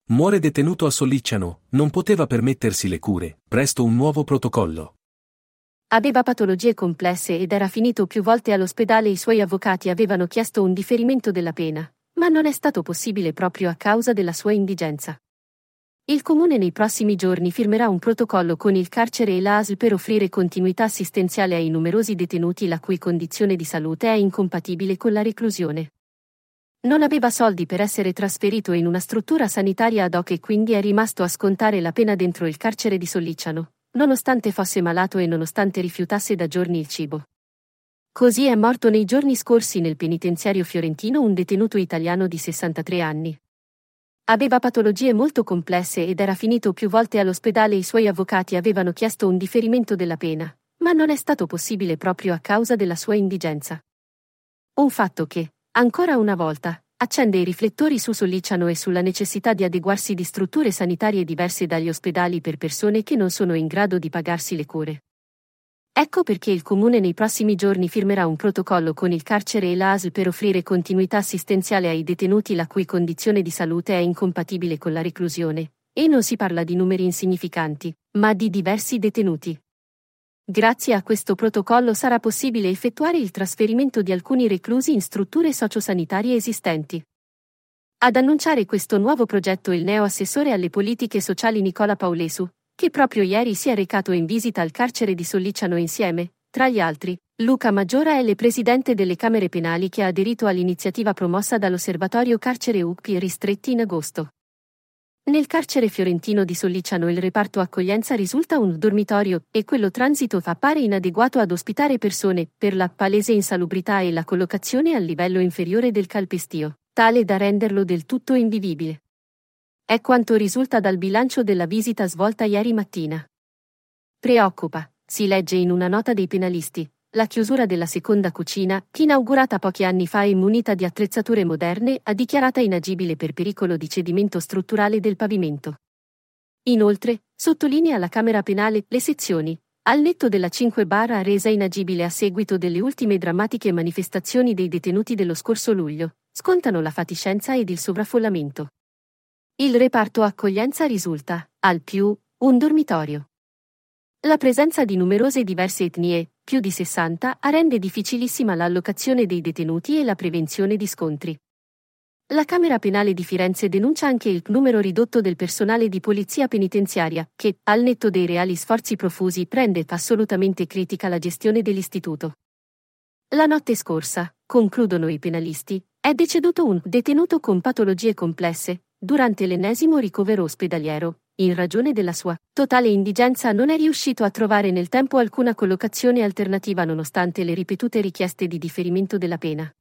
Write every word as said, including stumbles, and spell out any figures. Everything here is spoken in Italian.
Muore detenuto a Sollicciano, non poteva permettersi le cure, presto un nuovo protocollo. Aveva patologie complesse ed era finito più volte all'ospedale. I suoi avvocati avevano chiesto un differimento della pena, ma non è stato possibile proprio a causa della sua indigenza. Il Comune nei prossimi giorni firmerà un protocollo con il carcere e l'A S L per offrire continuità assistenziale ai numerosi detenuti la cui condizione di salute è incompatibile con la reclusione. Non aveva soldi per essere trasferito in una struttura sanitaria ad hoc e quindi è rimasto a scontare la pena dentro il carcere di Sollicciano, nonostante fosse malato e nonostante rifiutasse da giorni il cibo. Così è morto nei giorni scorsi nel penitenziario fiorentino un detenuto italiano di sessantatré anni. Aveva patologie molto complesse ed era finito più volte all'ospedale. I suoi avvocati avevano chiesto un differimento della pena, ma non è stato possibile proprio a causa della sua indigenza. Un fatto che, ancora una volta, accende i riflettori su Sollicciano e sulla necessità di adeguarsi di strutture sanitarie diverse dagli ospedali per persone che non sono in grado di pagarsi le cure. Ecco perché il Comune nei prossimi giorni firmerà un protocollo con il carcere e l'A S L per offrire continuità assistenziale ai detenuti la cui condizione di salute è incompatibile con la reclusione, e non si parla di numeri insignificanti, ma di diversi detenuti. Grazie a questo protocollo sarà possibile effettuare il trasferimento di alcuni reclusi in strutture sociosanitarie esistenti. Ad annunciare questo nuovo progetto il neo-assessore alle politiche sociali Nicola Paulesu, che proprio ieri si è recato in visita al carcere di Sollicciano insieme, tra gli altri, Luca Maggiora, presidente delle Camere Penali che ha aderito all'iniziativa promossa dall'Osservatorio Carcere U C P I ristretti in agosto. Nel carcere fiorentino di Sollicciano il reparto accoglienza risulta un dormitorio e quello transito appare inadeguato ad ospitare persone, per la palese insalubrità e la collocazione al livello inferiore del calpestio, tale da renderlo del tutto invivibile. È quanto risulta dal bilancio della visita svolta ieri mattina. Preoccupa, si legge in una nota dei penalisti, la chiusura della seconda cucina, che inaugurata pochi anni fa e munita di attrezzature moderne, ha dichiarata inagibile per pericolo di cedimento strutturale del pavimento. Inoltre, sottolinea la Camera Penale, le sezioni, al netto della cinque bar resa inagibile a seguito delle ultime drammatiche manifestazioni dei detenuti dello scorso luglio, scontano la fatiscenza ed il sovraffollamento. Il reparto accoglienza risulta, al più, un dormitorio. La presenza di numerose diverse etnie, più di sessanta, rende difficilissima l'allocazione dei detenuti e la prevenzione di scontri. La Camera Penale di Firenze denuncia anche il numero ridotto del personale di polizia penitenziaria, che, al netto dei reali sforzi profusi, rende assolutamente critica la gestione dell'istituto. La notte scorsa, concludono i penalisti, è deceduto un detenuto con patologie complesse. Durante l'ennesimo ricovero ospedaliero, in ragione della sua totale indigenza non è riuscito a trovare nel tempo alcuna collocazione alternativa nonostante le ripetute richieste di differimento della pena.